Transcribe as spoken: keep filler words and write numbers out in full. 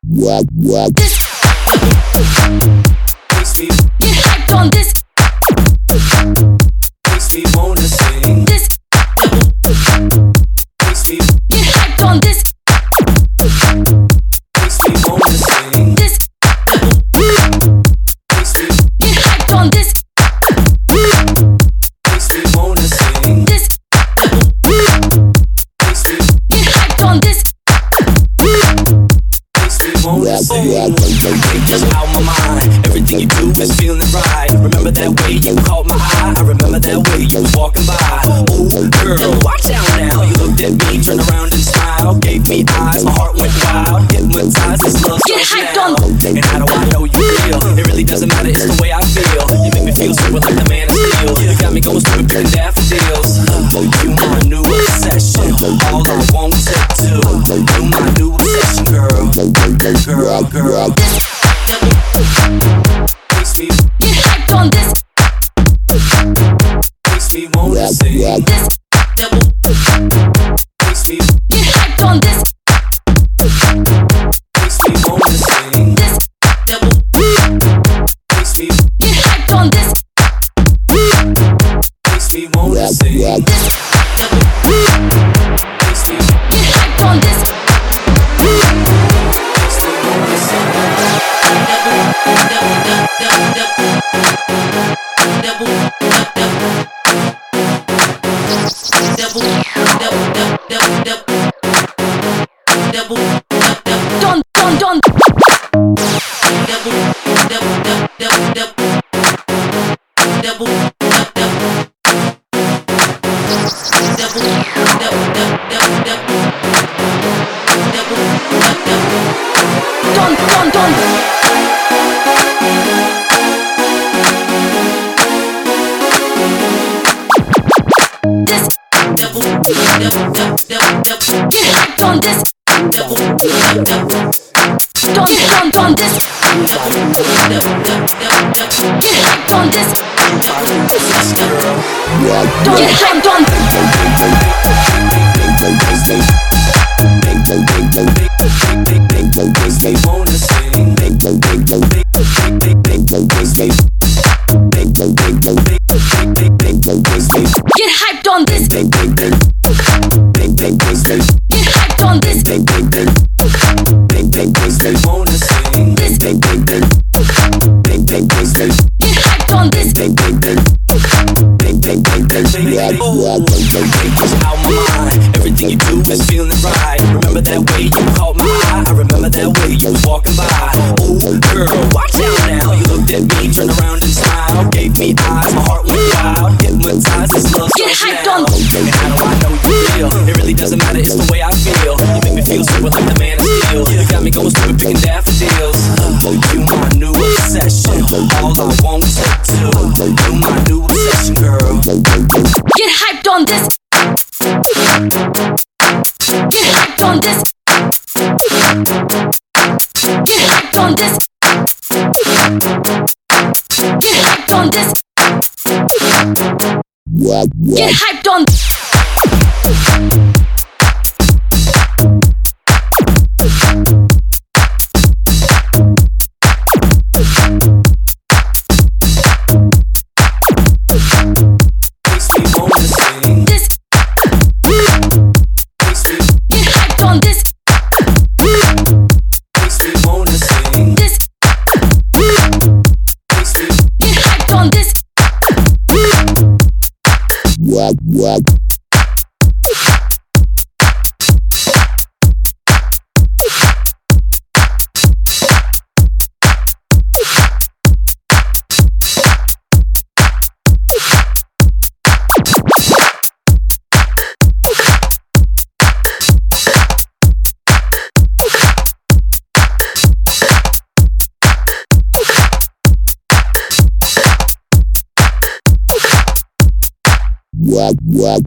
This makes me get hyped on this. Makes me wanna sing. This makes me get hyped on this. Makes me wanna sing. This makes me get hyped on this. Makes me wanna sing. This makes me get hyped on this. Makes me wanna sing. Just out my mind. Everything you do is feeling right. Remember that way you caught my eye. I remember that way you was walking by. Ooh, girl, watch out now. You looked at me, turned around and smiled. Gave me eyes, my heart went wild. Hypnotized, this love Get so hyped now. on. And how do I know you feel? It really doesn't matter, it's the way I feel. You make me feel super like the man of steel. You got me going stupid, picking daffodils. You my new obsession. All I want to do. You my new obsession, girl. Girl, girl. Makes me get hyped on this. makes me wanna sing. This Makes me get hyped on this. makes me wanna sing. This Makes me get hyped on this. makes me wanna sing. This Makes me get hyped on this. makes me wanna sing. Don, don, don. Don, don, don. This get hyped on this. Don, don, don this. Get hyped on this. Don, get hyped on. Makes me wanna sing. Makes me Get hyped on this. Get hyped on this. wanna sing. This get hyped on this. Just out my mind. Everything you do is feeling right. Remember that way you caught my eye. I remember that way you was walking by. Ooh, girl, watch out now. You looked at me, turned around and smiled. Gave me eyes, my heart went wild. Hypnotized, this love so Get hyped now. on. And how do I know you feel? It really doesn't matter, it's the way I feel. You make me feel super like the man of steel. You got me going stupid, picking daffodils. You my new obsession. All I want to do. You my new obsession, girl. Get hyped on this. Get hyped on this. Get hyped on this. Get hyped on this. Get hyped on. Makes me wanna sing. This Makes me get hyped on this. makes me wanna sing. This Makes me get hyped on this.